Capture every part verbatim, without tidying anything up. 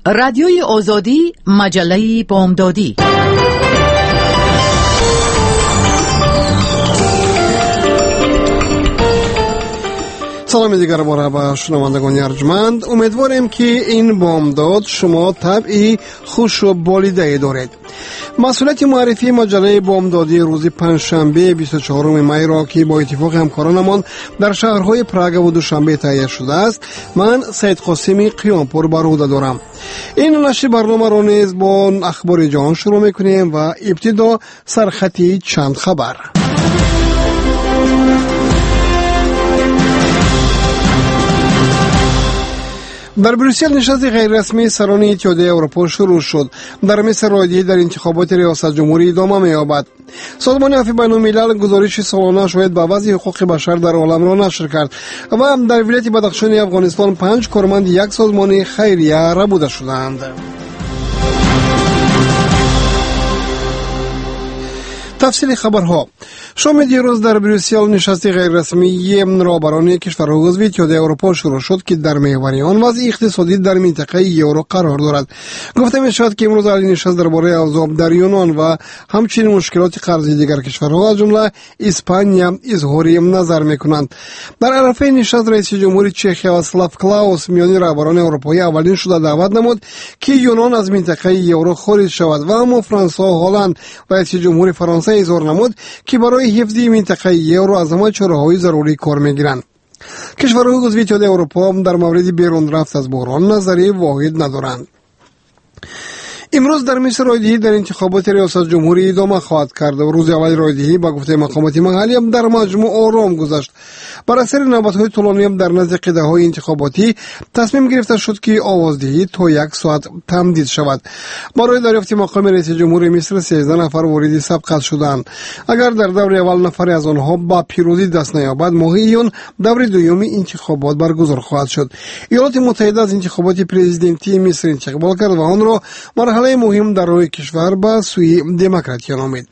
رادیوی آزادی، مجله بامدادی. سلام دیگر باره به شنوندگان ارجمند. امیدواریم که این بامداد شما طبعی خوش و بالیده دارید. مسئولیت معرفی مجله بامدادی روز پنجشنبه بیست و چهارم می را که با اتفاق همکارانمان در شهرهای پراگ و دوشنبه تهیه شده است، من سید قاسمی قیامپور بر عهده دارم. این نشر برنامه را نیز با اخبار جهان شروع میکنیم و ابتدا سرخطی چند خبر. در بروسل نشست غیررسمی سران اتحادیه اروپا شروع شد. در مصر رایدهی در انتخابات ریاست جمهوری ادامه می‌یابد. سازمان عفو بین‌الملل گزارش سالانه شاید به وضع حقوق بشر در عالم را نشر کرد و در ولایت بدخشان افغانستان پنج کارمند یک سازمان خیریه ربوده شدند. تفصیل خبرها. شام دیروز در بروسل نشست غیررسمی رهبران کشورهای عضو اتحادیه اروپا شروع شد که در محور آن وضع اقتصادی در منطقه یورو قرار دارد. گفته می‌شود که امروز این نشست درباره اوضاع در یونان و همچنین مشکلات قرضی دیگر کشورها از جمله اسپانیا اظهار نظر می‌کنند. در عرفه نشست رئیس جمهور چخ واعلاف کلاوس میان رهبران اروپایی اولین شده دعوت نمود که یونان از منطقه یورو خارج شود و اما فرانسه و هلند رئیس جمهور فرانسه اظهار نمود که برای حفظ منطقه یورو از همه چاره‌های ضروری کار می‌گیرند. کشورهای عضو اتحادیه اروپا در مورد بیرون رفت از بحران نظری واحد ندارند. امروز در مصر رایدهی در انتخابات ریاست جمهوری ادامه خواهد کرد و روز اول رایدهی با گفته مقامات محلی هم در مجموع آرام گذشت. بر اثر نوبت‌های طولانی هم در نزد قده‌های انتخاباتی تصمیم گرفته شد که آوازدهی تا یک ساعت تمدید شود. برای دریافت مقام رئیس جمهور مصر سیزده نفر وارد سبقت شدند. اگر در دور اول نفری از آنها با پیروزی دست نیابد، ماه ایون دور دوم انتخابات برگزار خواهد شد. ایالات متحده از انتخابات پرزیدنتی مصر استقبال کرد و آن را مرحله مهم در روی کشور به سوی دموکراسی نامید.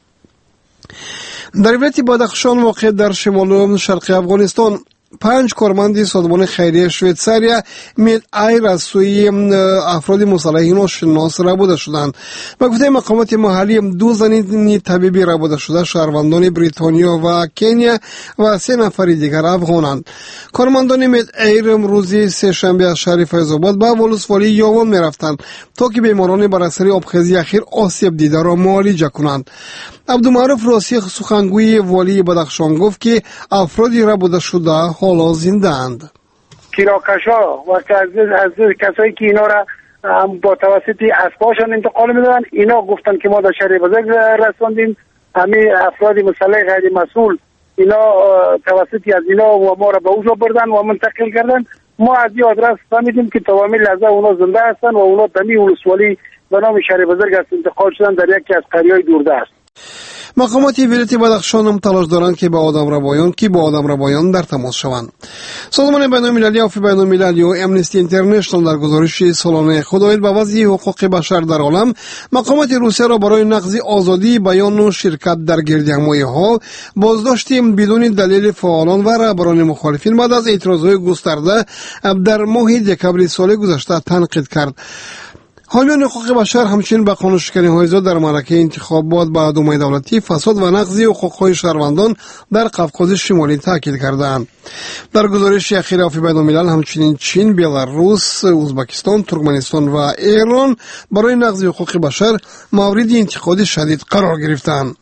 در ولایت بدخشان واقع در شمال شرق افغانستان پنج کارمند سازمان خیریه شویتساریا مید ایر از سوی افراد مسلحین و شناس ربوده شدند. به گفته مقامات محلی دو زن طبیبی ربوده شده شهروندان بریتانیا و کنیا و سه نفر دیگر افغانند. کارمندان مید ایر روز سه شنبه از شهر فیض‌آباد به ولسوالی یاوان می‌رفتند تا که بیماران بر اثر آبخیزی اخیر آسیب دیده را معالجه کنند. عبدالمعروف راسی سخنگوی والی بدخشان گفت که افرادی ربوده شده حالا زنده اند. کیراکشا و از کسایی که اینا را با توسط اسباشان انتقال میدادن، اینا گفتن که ما در شهر بزرگ رساندیم، همه افراد مسلح غیر مسئول اینا توسط از اینا و ما را به اوجا بردن و منتقل کردن. ما از این آدرس فهمیدیم که تمامی لحظه اونا زنده هستن و اونا تمی ولسوالی به نام شهر بزرگ است انتقال شدن در یکی از قریه‌های دوردست. مقامات ولایت بدخشان هم تلاش دارند که با آدم ربایان که با آدم ربایان در تماس شوند. سازمان بین‌المللی عفو بین‌المللی و امنستی اینترنشنال در گزارش سالانه خود به وضع حقوق بشر در عالم مقامات روسیه را برای نقض آزادی بیان و شرکت در گردهمایی‌ها، بازداشت بدون دلیل فعالان و رهبران مخالفین بعد از اعتراض‌های گسترده در ماه دکمبر سال گذشته تنقید کرد. حامیان حقوق بشر همچنین به قانون‌شکنی‌های زیاد در معرکه انتخابات با دولت دولتی، فساد و نقض حقوق‌های شهروندان در قفقاز شمالی تاکید کردند. در گزارش اخیر عفو بین‌الملل همچنین چین، بلاروس، ازبکستان، ترکمنستان و ایران برای نقض حقوق بشر مورد انتقاد شدید قرار گرفتند.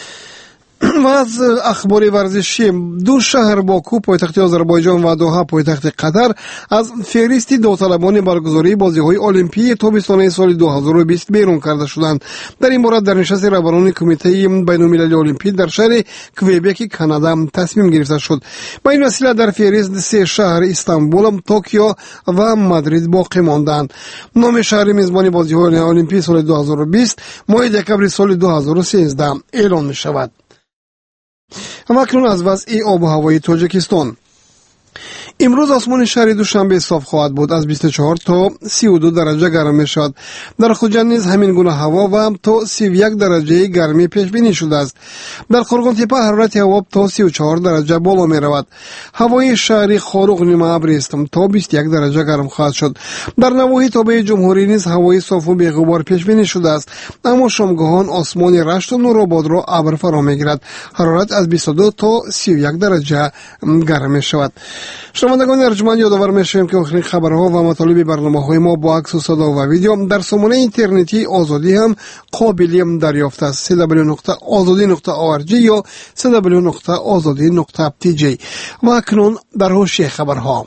و از اخبار ورزشی، دو شهر باکو پایتخت آذربایجان و دوحه پایتخت قطر از فهرست داوطلبان برگزاری بازی‌های المپیک تابستانه سال دو هزار و بیست بیرون کرده شدند. در این مورد در نشست رهبران کمیته بین‌المللی المپیک در شهر کویبک کانادا تصمیم گرفته شد. با این وسیله در فهرست سه شهر استانبول، توکیو و مادرید باقی ماندند. نام شهر میزبان بازی‌های المپیک سال دو هزار و بیست ماه دکمبر سال دو هزار و سیزده اعلام می‌شود. اما اکنون از وضع آب و هوای تاجیکستان. امروز آسمان شهر دوشنبه صاف خواهد بود، از بیست و چهار تا سی و دو درجه گرم می شود. در خوجند نیز همین گونه هوا و تا سی و یک درجه گرمی پیش بینی شده است. در خرگان تپه حرارت هوا تا سی و چهار درجه بالا می رود. هوای شهری خاروق نیمه ابری است، تا بیست و یک درجه گرم خواهد شد. در نواحی تابع جمهوری نیز هوای صاف و بی غبار پیش بینی شده است، اما شامگاهان آسمان رشت و نورآباد را ابر فرا می گیرد. حرارت از بیست و دو تا سی و یک درجه گرم می شود. شنوندگان ارجمند، یادآور می‌شویم که آخرین خبرها و مطالب برنامه‌های ما با عکس و صدا و ویدیو در سامانه اینترنتی آزادی هم قابل دریافت است. سی دبلیو نقطه آزادی نقطه او ار جی یا سی دبلیو نقطه آزادی نقطه تی جی. و اکنون در حوشی خبرها.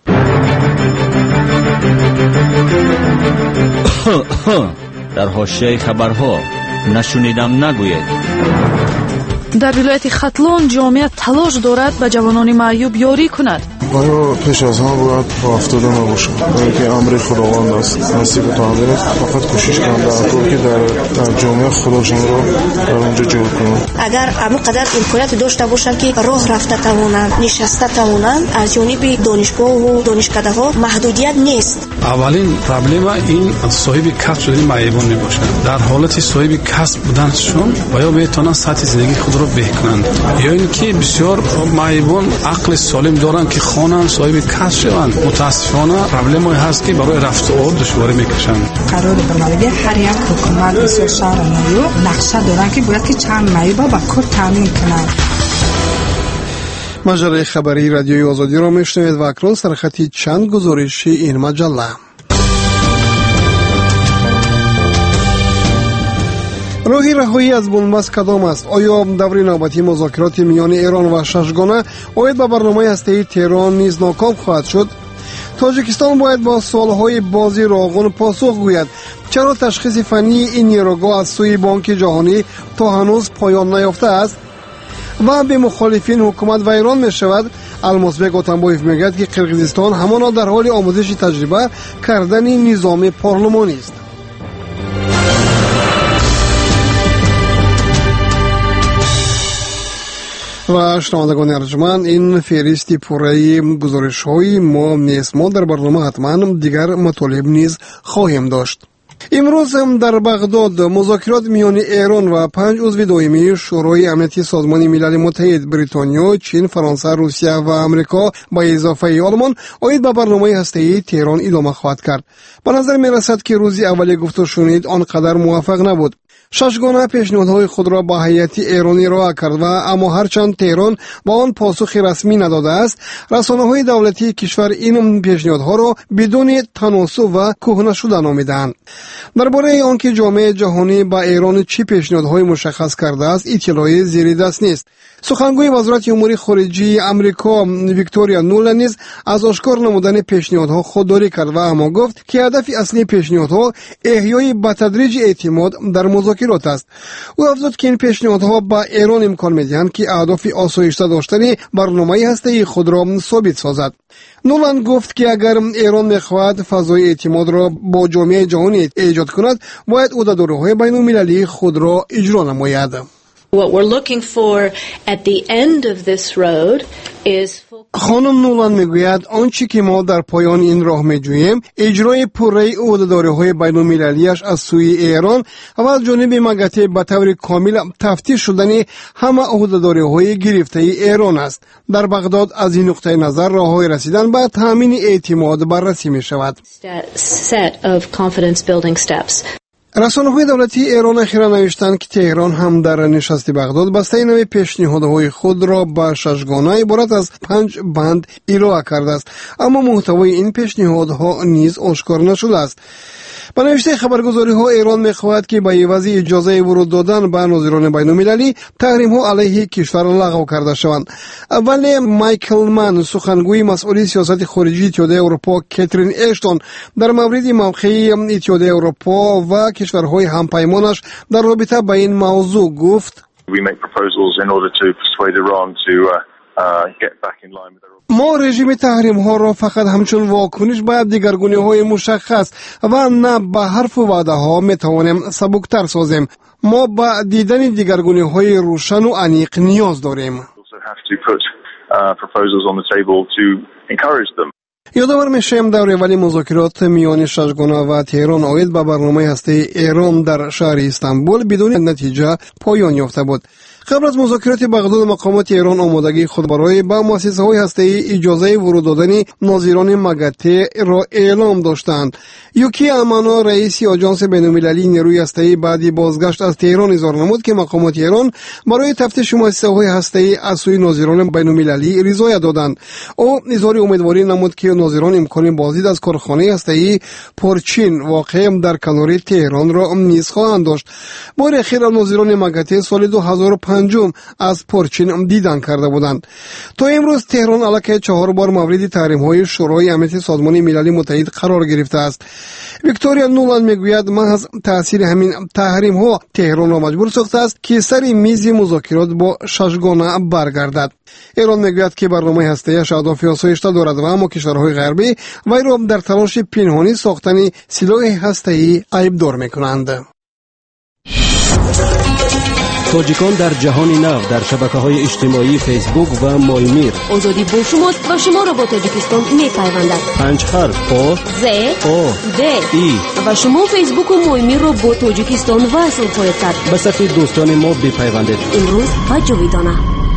در حوشی خبرها نشنیدم نگوید. در ولایت ختلان جامعه تلاش دارد به جوانان معیوب یاری کند. آیا پیش از هم باید با افتاده نباشم؟ برای که امر خداوند است، نصیب تعبیر است. فقط کوشش کنم در طور که در, در جامعه خودشون رو در اونجا جور کنم. اگر همونقدر امکانیت داشته باشم که راه رفته توانم، نشسته توانم، از جانب دانشگاه و دانشکده ها محدودیت نیست. اولین پرابلم این صاحب کسب شدن معیوبان میباشند. در حالت صاحب کسب بودنشون باید بتونن سطح زندگی خود رو بهکنند، یا اینکه بسیار معیوبان عقل سالم دارن که خانه صاحب کسب شوند. متاسفانه پرابلمی هست که برای رفت و آمد دشواری میکشند. قرار برنامه هر یک حکومت بسیار شهر معیوب نقشه دارن که باید که چند معیوب با کار تامین کنند. مجله خبری رادیوی آزادی را میشنوید و اکنون سرخطی چند گزارش این مجله. راه رهایی از بنبست کدام است؟ آیا دور نوبتی مذاکرات میان ایران و ششگانه باید به برنامه هسته‌ای تهران نیز ناکام خواهد شد؟ تاجیکستان باید با سوالهای بازی راغون پاسخ گوید. چرا تشخیص فنی این نیروگاه از سوی بانک جهانی تا هنوز پایان نیافته است؟ و به مخالفین حکومت و ایران می شود. المازبک اوتنبایف میگوید که قرقیزستان همانا در حال آموزش تجربه کردن نظام پارلمانی است. و شنوندگان ارجمند، این فهرستی پوره گزارش های ما نیست. ما در برنامه حتما دیگر مطالب نیز خواهیم داشت. امروز هم در بغداد مذاکرات میان ایران و پنج عضو دائمی شورای امنیتی سازمان ملل متحد بریتانیا، چین، فرانسه، روسیه و امریکا با اضافه آلمان عاید به برنامه هسته‌ای تهران ادامه خواهد کرد. به نظر می رسد که روزی اولی گفته شنید آنقدر موفق نبود. ششگانه پیشنهادهای خود را با هیئت ایرانی ارائه کرد و اما هرچند تهران با آن پاسخ رسمی نداده است، رسانه‌های دولتی کشور این پیشنهادها را بدون تناسب و کهنه شده نامیدند. درباره آنکه جامعه جهانی با ایران چه پیشنهادهای مشخص کرده است اطلاعی زیر دست نیست. سخنگوی وزارت امور خارجه آمریکا ویکتوریا نولند نیز از آشکار نمودن پیشنهادها خودداری کرد و اما گفت که هدف اصلی پیشنهادها احیای به تدریج اعتماد در مذاکرات است. او افزود که این پیشنهادها با ایران امکان می‌دهند که اهداف آسایشته داشتن برنامه هسته‌ای خود را ثابت سازد. نولند گفت که اگر ایران می‌خواهد فضای اعتماد را با جامعه جهانی ایجاد کند، باید عهده‌داری‌های بین‌المللی خود را اجرا نماید. What we're looking for at the end of this road is خانم نولند میگوید آنچه که ما در پایان این راه میجوییم ایجرای پوره عهده‌داری‌های بین‌المللی‌اش از سوی ایران و از جانب مگته به طور کامل تفتیش شدن همه عهده‌داری‌های گرفته ایران است. در بغداد از این نقطه نظر راه‌های رسیدن به تامین اعتماد بررسی می‌شود. set of confidence building steps. رسانه‌های دولتی ایران اخیراً نوشتند که تهران هم در نشست بغداد بسته نوع پیشنهادهای خود را به ششگانه عبارت از پنج بند ارائه کرده است، اما محتوای این پیشنهادها نیز آشکار نشده است. به نوشته خبرگزاری ها ایران میخواهد که به عوض اجازه ورود دادن به ناظران بین المللی تحریم ها علیه کشور لغو کرده شوند. ولی مایکل من، سخنگوی مسئول سیاست خارجی اتحادیه اروپا کاترین اشتون، در مورد موقع اتحادیه اروپا و کشورهای همپیمانش در رابطه با این موضوع گفت: We make proposals in order to persuade Iran to uh, uh, get back in line with their ما رژیم تحریم ها را فقط همچون واکنش باید دیگرگونی های مشخص و نه به حرف و وعده ها می توانیم سبکتر سازیم. ما با دیدن دیگرگونی های روشن و عمیق نیاز داریم. encourage them. یادآور میشیم در ولی مذاکرات میان ششگانه و تهران اوید به برنامه هسته ایران در شهر استانبول بدون نتیجه پایان یافته بود. قبل از مذاکرات بغداد مقامات ایران آمادگی خود برای به مؤسسه های هسته‌ای اجازه ورود دادن ناظران مگاته را اعلام داشتند. یوکی امانا رئیس آژانس بین‌المللی نیروی هسته‌ای بعدی بازگشت از تهران اظهار نمود که مقامات ایران برای تفتیش مؤسسه های هسته‌ای از سوی ناظران بین‌المللی رضایت دادند. او اظهار امیدواری نمود که ناظران امکان بازدید از کارخانه هسته‌ای پورچین واقع در کنار تهران را نیز خواهند داشت. بار اخیر ناظران مگاته سال دو هزار و پنج از پورچین دیدن کرده بودند. تا امروز تهران علاوه چهار بار مورد تحریم های شورای امنیت سازمان ملل متحد قرار گرفته است. ویکتوریا نولند میگوید محض تاثیر همین تحریم ها تهران را مجبور ساخته است که سر میز مذاکرات با ششگانه برگردد. ایران میگوید که برنامه هسته‌ایش اهداف آسایشته دارد و اما کشورهای غربی وی را در تلاش پنهانی ساختن سلاح هسته‌ای ایبدار میکنند. تاجیکان در جهان نو در شبکه‌های اجتماعی فیسبوک و مایمیر. آزادی با شماست و شما را با تاجیکستان می‌پیوندد. پنج حرف آ ز آ د ای و شما فیسبوک و مایمیر را با تاجیکستان وصل خواهید کرد. به صف دوستان ما بپیوندید. امروز و جاویدانه.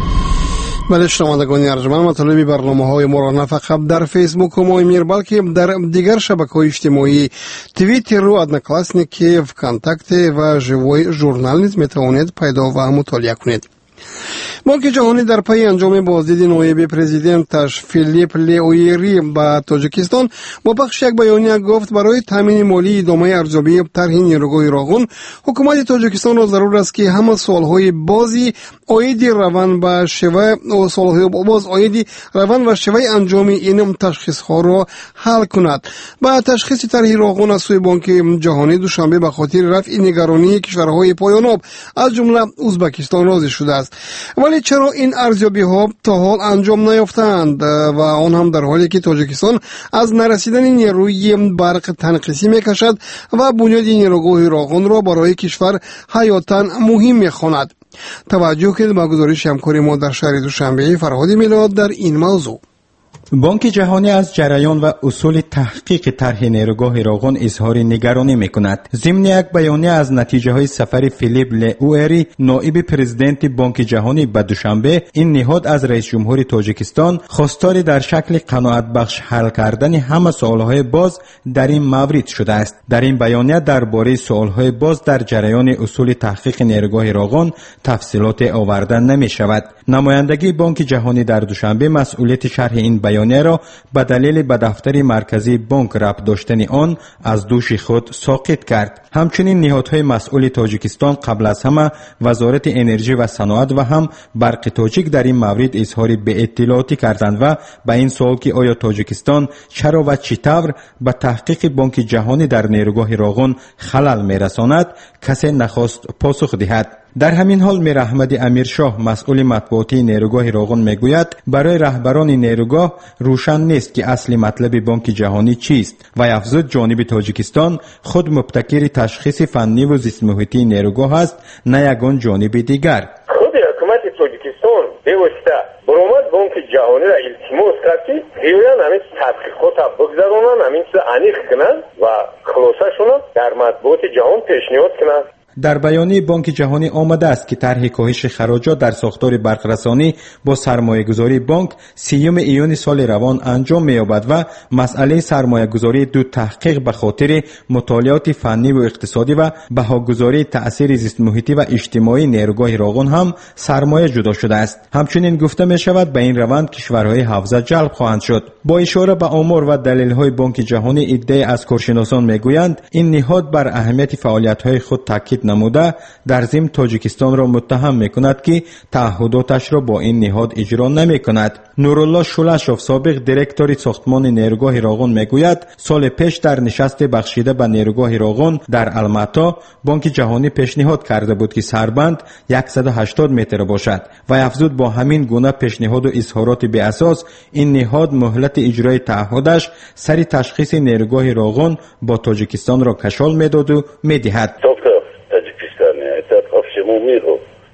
بله شنوندگان ارجمند، مطالب برنامه‌های ما را نه فقط در فیسبوک و مایمیر بلکه در دیگر شبکه‌های اجتماعی توییتر و ادناکلاسنیکی، وکانتاکت و ژوی ژورنال نیز میتوانید پیدا و مطالعه کنید. بانک جهانی در پی انجام بازدید نایب پرزیدنتش فیلیپ لیویری به تاجیکستان با پخش یک بیانیه گفت برای تامین مالی ادامه ارزیابی طرح نیروگاه راغون حکومت تاجیکستان را ضرور است که همه سوالهای بازی عاید روان به شیوه و سوالهای باز عاید روان و شیوه انجام این تشخیص ها را حل کند. با تشخیص طرح راغون از سوی بانک جهانی دوشنبه به خاطر رفع نگرانی کشورهای پایان‌یاب از جمله ازبکستان راضی شده است. ولی چرا این ارزیابی ها تا حال انجام نیافتند و آن هم در حالی که تاجیکستان از نرسیدن نیروی برق تنقیصی میکشد و بنیاد نیروگاه راغون را برای کشور حیاتاً مهم میخواند؟ توجه کنید به گزارش همکار ما در شهر دوشنبه فرهاد میلاد در این موضوع. بانک جهانی از جریان و اصول تحقیق طرح نیروگاه راغون اظهار نگرانی میکند. ضمن یک بیانیه از نتیجه های سفر فیلیپ لیویری نایب پرزیدنت بانک جهانی به دوشنبه، این نهاد از رئیس جمهور تاجیکستان خواستار در شکل قناعت بخش حل کردن همه سوالهای باز در این مورد شده است. در این بیانیه درباره سوالهای باز در جریان اصول تحقیق نیروگاه راغون تفصیلات آورده نمی شود. نمایندگی بانک جهانی در دوشنبه مسئولیت شرح این بیانیه را به دلیل به دفتر مرکزی بانک ربط داشتن آن از دوش خود ساقط کرد. همچنین نهادهای مسئول تاجیکستان قبل از همه وزارت انرژی و صنعت و هم برق تاجیک در این مورد اظهار به اطلاعاتی کردند و به این سوال که آیا تاجیکستان چرا و چطور به تحقیق بانک جهانی در نیروگاه راغون خلل میرساند کسی نخواست پاسخ دهد. در همین حال میر احمد امیرشاه مسئول مطبوعاتی نیروگاه راغون میگوید برای رهبران نیروگاه روشن نیست که اصل مطلب بانک جهانی چیست و افزود جانب تاجیکستان خود مبتکر تشخیص فنی و زیست محیطی نیروگاه است نه یگان جانب دیگر. خود حکومت تاجیکستان بیوسته برآمد بانک جهانی را التماس کرد که بیاین همین تحقیقات بگذرانند، همین چیز انیخ کنند و خلاصه شون در مطبوعات جهان پیشنهاد کنند. در بیانیه بانک جهانی آمده است که طرح کاهش خراجات در ساختار برقرسانی با سرمایه‌گذاری بانک سیوم ایون سال روان انجام می‌یابد و مسئله سرمایه‌گذاری دو تحقیق به خاطر مطالعات فنی و اقتصادی و بهاگذاری تأثیر زیست محیطی و اجتماعی نیروگاه راغون هم سرمایه جدا شده است. همچنین گفته می‌شود به این روند کشورهای حوزه جلب خواهند شد. با اشاره به آمار و دلایل بانک جهانی ادعای از کارشناسان می‌گویند این نهاد بر اهمیت فعالیت‌های خود تاکید نموده در ضمن تاجیکستان را متهم میکند که تعهداتش را با این نهاد اجرا نمیکند. نورالله شولشوف سابق دیرکتور ساختمان نیروگاه راغون میگوید سال پیش در نشست بخشیده به نیروگاه راغون در الماتا بانک جهانی پیشنهاد کرده بود که سربند صد و هشتاد متر باشد و افزود با همین گونه پیشنهاد و اظهارات بی اساس این نهاد مهلت اجرای تعهدش سر تشخیص نیروگاه راغون با تاجیکستان را کشال میداد و میدهد. عمومی رو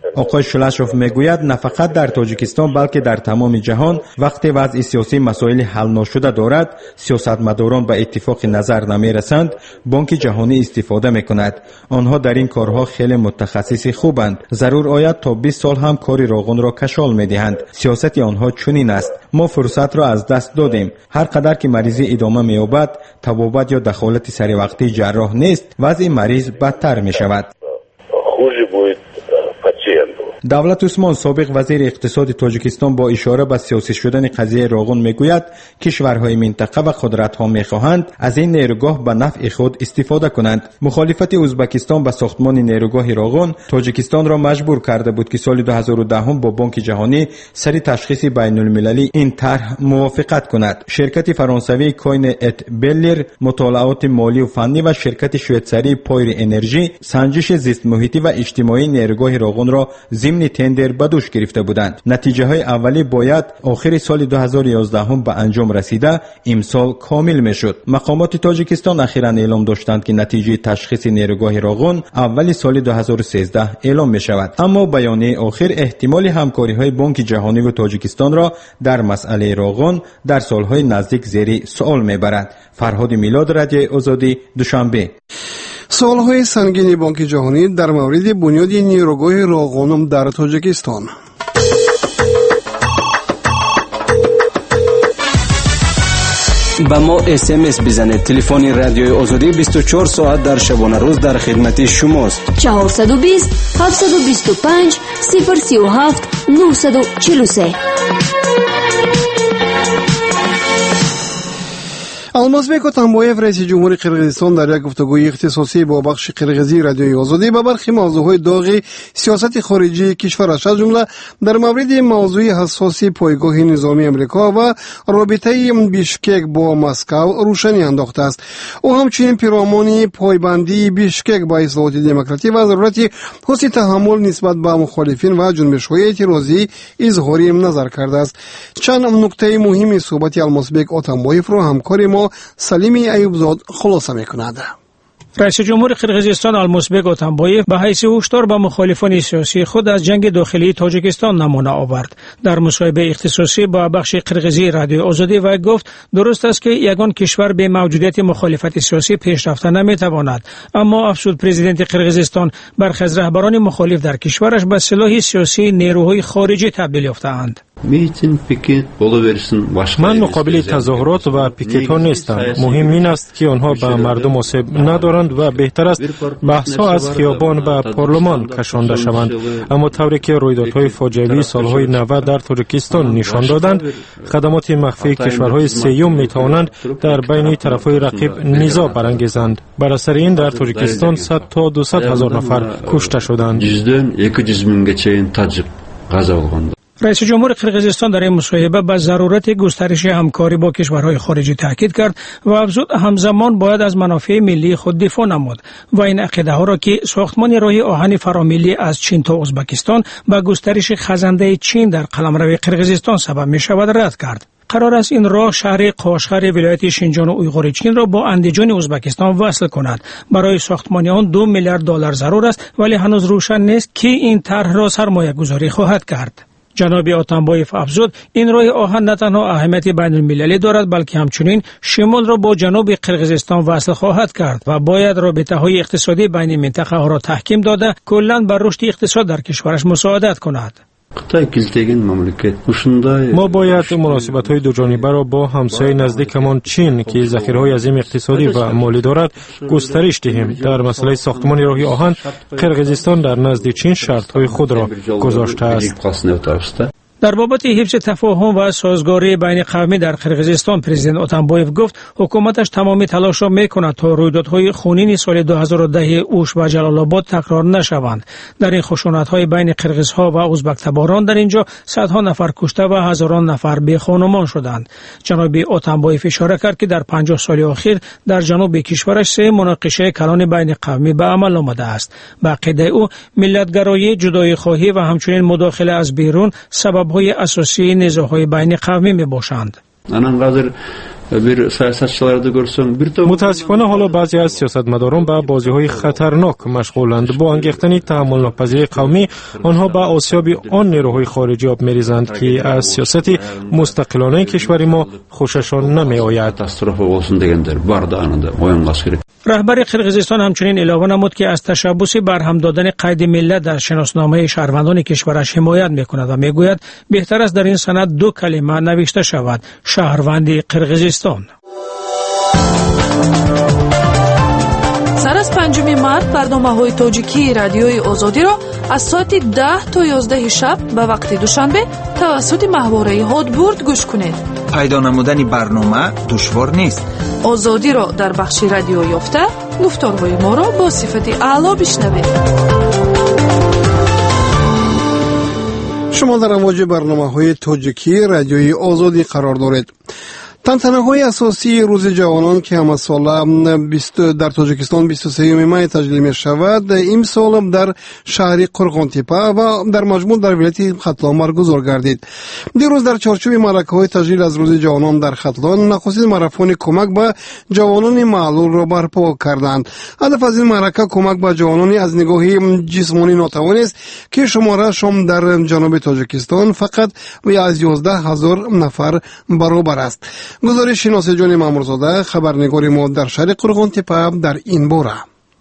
آقای شلاشوف میگوید نه فقط در تاجیکستان بلکه در تمام جهان وقتی وضع سیاسی مسائل حل نشده دارد سیاستمداران به اتفاق نظر نمیرسند بانک جهانی استفاده میکند. آنها در این کارها خیلی متخصص خوبند. ضرور آید تا بیست سال هم کار روغن را کشال میدهند. سیاست آنها چنین است. ما فرصت را از دست دادیم. هر قدر که مریضی ادامه مییابد طبابت یا دخالت سری وقتی جراح نیست وضع مریض بدتر می شود. دولت عثمان سابق وزیر اقتصاد تاجیکستان با اشاره به سیاسی شدن قضیه روغن میگوید کشورهای منطقه و قدرت‌ها میخواهند از این نیروگاه به نفع خود استفاده کنند. مخالفت ازبکستان به ساختمان نیروگاه روغن تاجیکستان را مجبور کرده بود که سال دو هزار و ده با بانک جهانی سر تشخیص بین المللی این طرح موافقت کند. شرکت فرانسوی کوین ات بلر مطالعات مالی و فنی و شرکت شویتزاری پایر انرژی سنجش زیست محیطی و اجتماعی نیروگاه روغن را ضمن تندر به دوش گرفته بودند. نتیجه های اولی باید آخر سال دو هزار و یازده به انجام رسیده امسال کامل میشد. مقامات تاجیکستان اخیراً اعلام داشتند که نتیجه تشخیص نیروگاه روغن اول سال دو هزار و سیزده اعلام می شود. اما بیانیه آخر احتمال همکاری های بانک جهانی و تاجیکستان را در مسئله روغن در سالهای نزدیک زیر سوال میبرد. فرهاد میلاد، رادیو آزادی، دوشنبه. سوالهای سنگین بانک جهانی در مورد بنیاد نیروگاه روغن در تاجیکستان. با ما اس ام اس بزنید. تلفن رادیو آزادی بیست و چهار ساعت در شبانه روز در خدمت شماست. چهارصد و بیست هفتصد و بیست و پنج صفر سی و هفت نهصد و چهل و سه. алмазбек Атамбоев раиси ҷумҳури Қирғизистон дар як гуфтагӯи ихтисосӣ бо бахши қирғизии радиои озодӣ ба бархи мавзӯъҳои доғи сиёсати хориҷии кишвараш аз ҷумла дар мавриди мавзӯи ҳассоси пойгоҳи низомии амрико ва робитаи Бишкек бо Москав рӯшанӣ андохтааст. ӯ ҳамчунин пиромони пойбандии Бишкек ба ислоҳоти демократӣ ва зарурати ҳусни таҳаммул нисбат ба мухолифин ва ҷунбишҳои эътирозӣ изҳори назар кардааст. чанд нуктаи муҳими суҳбати Алмазбек Атамбоевро ҳамкори мо سلیمی ایوبزاد خلاصه میکند. رئیس جمهور قرقیزستان المازبек Атамбоев به حیث هشدار به مخالفان سیاسی خود از جنگ داخلی تاجیکستان نمونه آورد. در مصاحبه اختصاصی با بخش قرقیزی رادیو آزادی و گفت درست است که یگان کشور به موجودیت مخالفت سیاسی پیش رفته نمیتواند، اما افزود پرزیدنت قرقیزستان برخی از رهبران مخالف در کشورش به سلاح سیاسی نیروهای خارجی تبدیل یافته‌اند. من مقابل تظاهرات و پیکت ها نیستم. مهم این است که آنها به مردم آسیب ندارند و بهتر است بحث ها از خیابان به پارلمان کشانده شوند. اما طوری که رویدادهای فاجعه‌ای سالهای نود در تاجیکستان نشان دادند، خدمات مخفی کشورهای سیوم می توانند در بین طرفهای رقیب نزاع برانگیزند. بر اثر این در تاجیکستان صد تا دویست هزار نفر کشته شدند. رئیس جمهور قرقیزستان در این مصاحبه به ضرورت گسترش همکاری با کشورهای خارجی تاکید کرد و افزود همزمان باید از منافع ملی خود دفاع نمود و این عقیده ها را که ساختمان راه آهن فراملی از چین تا ازبکستان به گسترش خزنده چین در قلمرو قرقیزستان سبب می شود رد کرد. قرار است این راه شهر قاشغر ولایت شینجان و اویغور چین را با اندیجان ازبکستان وصل کند. برای ساختمان آن دو میلیارد دلار ضرور است، ولی هنوز روشن نیست که این طرح را سرمایه گذاری خواهد کرد. جناب آتامبایف افزود این راه آهن نه تنها اهمیت بین المللی دارد بلکه همچنین شمال را با جنوب قرقیزستان وصل خواهد کرد و باید رابطه های اقتصادی بین منطقه ها را تحکیم داده کلاً بر رشد اقتصاد در کشورش مساعدت کند. ما باید مناسبت های دو جانبه را با همسایه نزدیکمان چین که ذخیره‌های عظیم اقتصادی و مالی دارد گسترش دهیم. در مسئله ساختمان راه آهن قرقیزستان در نزد چین شرط های خود را گذاشته است. در بابت حفظ تفاهم و سازگاری بین قومی در قرقیزستان پرزیدنت آتامبایف گفت حکومتش تمامی تلاش را میکند تا رویدادهای خونین سال دو هزار و ده اوش و جلال آباد تکرار نشوند. در این خشونت‌های بین قرقیزها و ازبک تباران در اینجا صدها نفر کشته و هزاران نفر بی خانمان شدند. جناب آتامبایف اشاره کرد که در پنجاه سال اخیر در جنوب کشورش سه مناقشه کلان بین قومی به عمل آمده است. به عقیده او ملت‌گرایی، جدایی خواهی و همچنین مداخله از بیرون سبب های اساسی نزاع‌های بین قومی می باشند. متاسفانه حالا بعضی از سیاستمداران به بازی‌های خطرناک مشغولند. با انگیختن تحمل ناپذیری قومی آنها به آسیاب آن نیروهای خارجی آب می‌ریزند که از سیاست مستقلانه کشور ما خوششان نمی‌آید. رهبر قرقیزستان همچنین اعلام نمود که از تشبث برهم دادن قید ملت در شناسنامه شهروندان کشورش حمایت می‌کند و می‌گوید بهتر است در این سند دو کلمه نوشته شود: شهروند قرقیزستان. سر از پنجم مارس برنامه‌های تاجیکی رادیوی آزادی را از ساعت ده تا یازده شب به وقت دوشنبه توسط ماهواره هادبورد گوش کنید. پیدا نمودن برنامه دشوار نیست. آزادی را در بخش رادیو یافته گفتارهای ما را با صفت اعلی بشنوید. شما در امواج برنامه‌های تاجیکی رادیوی آزادی قرار دارید. تنتنه‌های اساسی روز جوانان که همه ساله در تاجیکستان بیست و سوم می تجلیل می شود، این سال در شهر قرغانتپه و در مجموع در ولایت ختلان برگزار گردید. دیروز در چارچوب مراسم تجلیل از روز جوانان در ختلان نخستین مارافون کمک به جوانان معلول را برپا کردند. هدف از این مراسم کمک به جوانانی از نگاه جسمانی ناتوان است که شماره‌شان در جنوب تاجیکستان فقط از یازده هزار نفر برابر است. گزارش شناس جان مامورزاده خبرنگار ما در شهر قرغانتپه در این باره.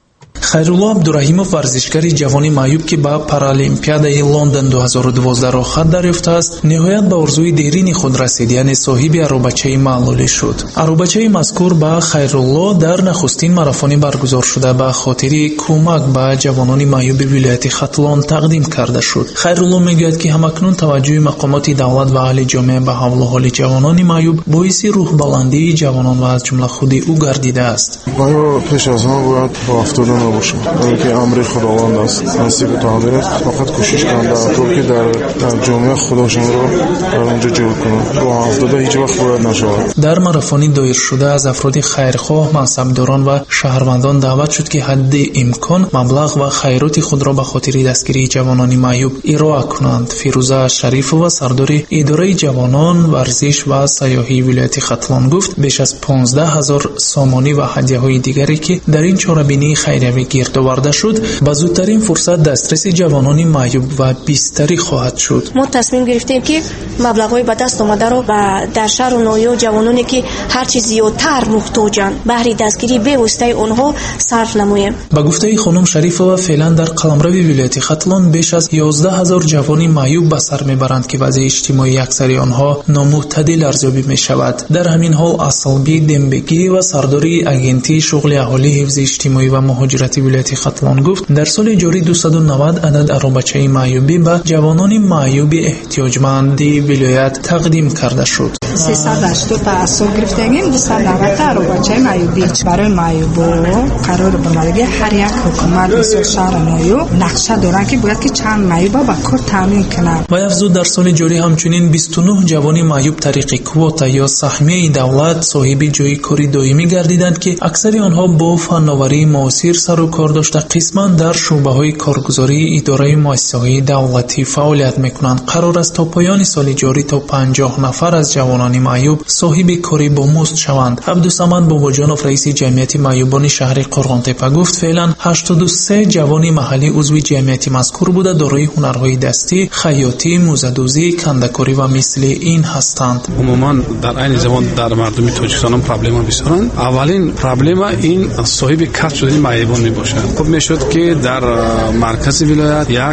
خیرالله عبدالرحیمов ورزشکاری جوانی معیوب که به پارالمپیادای لندن دو هزار و دوازده را خط دریافته است، نهایت به آرزوی دیرین خود رسید، یعنی صاحب اروبچه معلولی شد. اروبچه مذکور به خیرالله در نخستین مارافون برگزار شده به خاطر کمک به جوانان معیوب ولایت ختلان تقدیم کرده شد. خیرالله میگوید که همکنون توجه مقامات دولت و اهل جامعه به حال و حال جوانان معیوب باعث روح بلندی جوانان و از جمله خود او گردیده است. باید پیش از آن باید با افتادن باشم، که امر خداوند است، نصیب تقدیر است. فقط کوشش کنم در طور که در جامعه خداشون رو در اونجا جور کنم و افتاده هیچ وقت باید نشود. در مارافونی دایر شده از افراد خیرخواه، منصبداران و شهروندان دعوت شد که حد امکان مبلغ و خیرات خود را به خاطر دستگیری جوانان معیوب ارائه کنند. فیروزه شریف و سردار اداره جوانان، ورزش و سیاحی ولایت ختلان گفت بیش از پانزده هزار سامانی و هدیه‌های دیگری که در این چاره‌بینی خیریه گرد آورده شد با زودترین فرصت دسترس جوانان معیوب و بیستری خواهد شد. ما تصمیم گرفتیم که مبلغ‌های به دست آمده را در شهر و ناحیه جوانانی که هر چیز زیادتر محتاجند بهره دستگیری به واسطه آنها صرف نماییم. با گفته خانم شریفова فعلا در قلمرو ولایت ختلان بیش از یازده هزار جوان معیوب به سر میبرند که وضع اجتماعی اکثر آنها نامعتدل ارزیابی می شود. در همین حال اصلبی دمبگی و سرداری اگنتی شغل اهالی حفظ اجتماعی و مهاجرت ولایت ختلان گفت در سال جاری دویست و نود عدد اروبچه معیوبی به جوانان معیوب احتیاجمند ولایت تقدیم کرده شد. سیصد و هشتاد تأسیس گرفتیم، دویست و نود اروبچه معیوبی برای معیوبا قرار بندگی هر یک حکومت مثل شهر معیوب نقشه دارن که باید که چند معیوبا با کار تامین کنند. و افزود در سال جاری همچنین بیست و نه جوان معیوب طریق کوتا یا سهمیه دولت صاحب جای کاری دائمی گردیدند که اکثر آنها با فناوری معاصر سر و کار داشته قسما در شعبه‌های کارگزاری اداره مؤسسه‌های دولتی فعالیت می‌کنند. قرار است تا پایان سال جاری تا پنجاه نفر از جوانان معیوب صاحب کاری با مزد شوند. عبدالصمد باباجانов رئیس جمعیت معیوبان شهر قرغانتپه گفت فعلا هشتاد و سه جوان محلی عضو جمعیت مذکور بوده دارای هنرهای دستی، خیاطی، موزه‌دوزی، کنده‌کاری و مثل این هستند. عموما در این زمان در مردم تاجیکستان هم پرابلم بسیارند. اولین پرابلم این صاحب کسب شدن معیوبان میباشند. خب میشد که در مرکز ولایت یک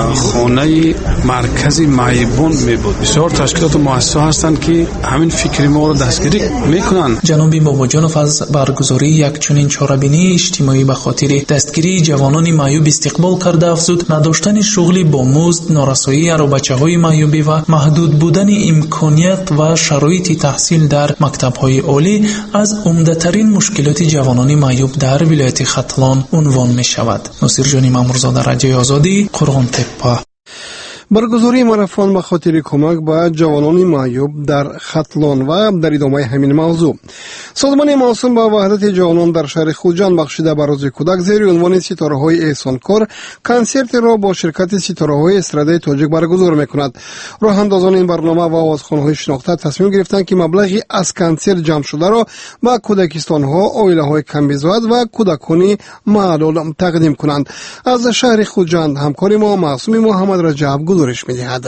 خانه مرکزی معیوبان میبود. بسیار تشکیلات و مؤسسه هستند که همین فکر ما رو دستگیری میکنند. جناب باباجانov از برگزاری یک چنین چاره‌بینی اجتماعی به خاطر دستگیری جوانان معیوب استقبال کرده افزود نداشتن شغلی با مزد، نارسایی اروبچه‌های معیوبی و محدود بودن امکانیت و شرایط تحصیل در مکتب‌های عالی از عمده‌ترین مشکلات جوانان معیوب در ولایت ختلان عنوان می شود. نصیر جان مامورزاده، رادیوی آزادی، قرغانتپه. برگزاری ماراتون به خاطر کمک به جوانان معیوب در ختلان و در ادامه همین موضوع سازمان موسوم به وحدت جوانان در شهر خوجند بخشیده به روز کودک زیر عنوان ستاره‌های احسانکار کنسرت را با شرکت ستاره‌های استرادای تاجیک برگزار می‌کند. راه اندازان این برنامه و آوازخوان‌های شناخته تصمیم گرفتند که مبلغی از کنسرت جمع شده را به کودکستان‌ها، عائله‌های کمبیزاد و کودکان معلول تقدیم کنند. از شهر خوجند همکار ما معصوم محمد رجب گزارش می‌دهد.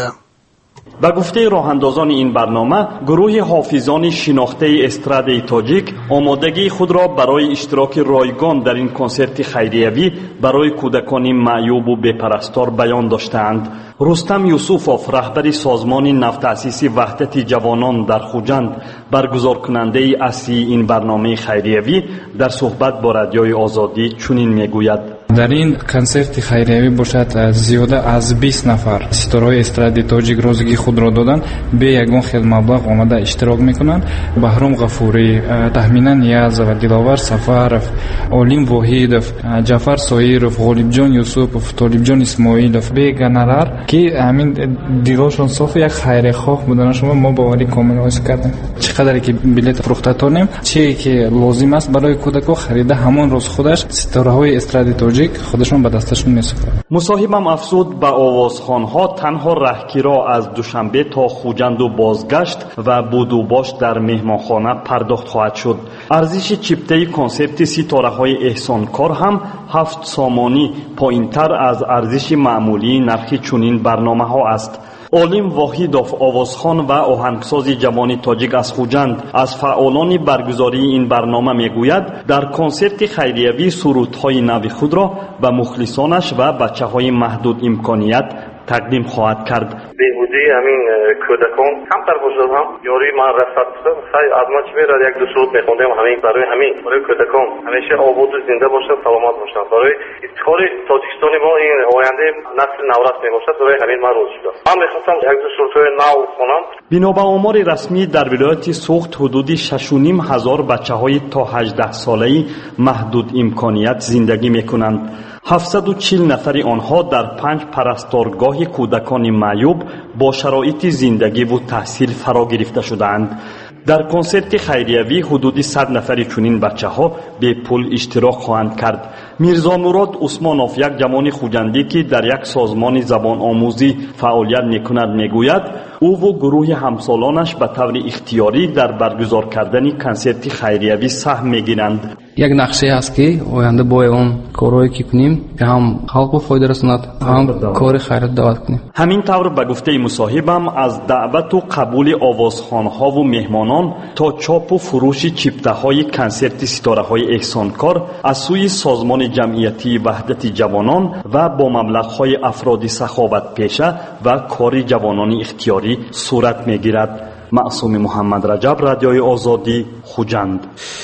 به گفته راه اندازان این برنامه، گروه حافظان شناخته استرادای تاجیک آمادگی خود را برای اشتراک رایگان در این کنسرت خیریوی برای کودکان معیوب و بپرستار بیان داشتند. رستم یوسفوف، رهبر سازمان نوتأسیس وحدت جوانان در خوجند، برگزار کننده اصلی این برنامه خیریوی، در صحبت با رادیوی آزادی چنین میگوید: در این کنسرت خیریوی باشد زیاده از بیست نفر ستاره‌های استرادای تاجیک روزگی خود را دادن به یگان خیل مبلغ آمده اشتراک میکنند. بهرام غفوری، تهمینا نیازов، دلاور سفرов، علیم واحدов، جعفر سایرов، غالب جان یوسفov، طالب جان اسماعیلov، بگنرار که همین دیلشون صاف یک خیرخواه بودن. شما ما باوری کامل است کردیم چقدر که بلیط فروخته تونیم چی که لازم است برای کودکان خریده همون روز خودش ستاره‌های استرادای تاجیک خودشون به دستشون میسپارن. مصاحبم افزود به آوازخوان‌ها تنها راهگیرا از دوشنبه تا خوجند و بازگشت و بود و باش در مهمانخانه پرداخت خواهد شد. ارزش چیپته کنسرت ستاره‌های احسانکار هم هفت سامانی پایینتر از ارزش معمولی نرخ چنین برنامه‌ها است. علیم واحدов، آوازخوان و آهنگساز جوان تاجیک از خوجند، از فعالان برگزاری این برنامه میگوید در کنسرت خیریوی سرودهای نو خود را به مخلصانش و بچه‌های محدود امکانیت تقدیم خواهد کرد. بهبودی همین کودکان هم در وجود هم یاری من رفت خیلی از ما چه میراد یک دو سرود میخوندیم همین برای همین برای کودکان همیشه آباد و زنده باشد، سلامت باشد. برای افتخار تاجیکستان ما این آینده نسل نورست میباشد. برای همین من روز شده من میخواستم یک دو سرودهای نو خوانم. بنا به آمار رسمی در ولایت سوخت حدود شش و نیم هزار بچه‌های تا هجده ساله‌ای محدود امکانیت زندگی میکنند. هفتصد و چهل نفر آنها در پنج پرستارگاه کودکان معیوب با شرایط زندگی و تحصیل فرا گرفته شدند. در کنسرت خیریوی حدود صد نفر چنین بچه‌ها به پول اشتراک خواهند کرد. میرزا مراد عثمانوف، یک جوان خوجندی که در یک سازمان زبان آموزی فعالیت میکند، میگوید او و گروه همسالانش به طور اختیاری در برگزار کردن کنسرت خیریوی سهم میگیرند. یک نقشه است که آینده با اون کارهایی که کنیم که هم خلق و فایده رساند هم کار خیرات دعوت کنیم. همین طور به گفته مصاحبم از دعوت و قبول آوازخوان‌ها و مهمانان تا چاپ و فروش چیپته‌های کنسرت ستاره‌های احسانکار از سوی سازمان جمعیتی وحدت جوانان و با مبلغ‌های افراد سخاوت پیشه و کار جوانان اختیاری صورت می‌گیرد. معصوم محمد رجب، رادیوی آزادی، خوجند.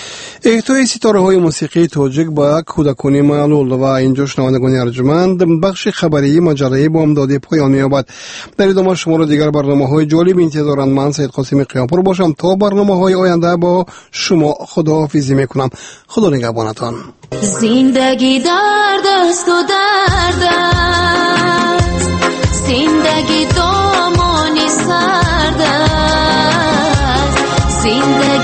اهدای ستاره‌های موسیقی تاجیک با کودکان معلول و اینجا شنوندگان ارجمند بخش خبری مجله بامدادی پایان می‌یابد. در ادامه شما را دیگر برنامه‌های جالب انتظارند. من سید قاسم قیامپور باشم تا برنامه‌های آینده با شما خداحافظی می‌کنم. خدا نگهبانتان. زندگی در دست و درد است، زندگی دامانی سرد است، زندگی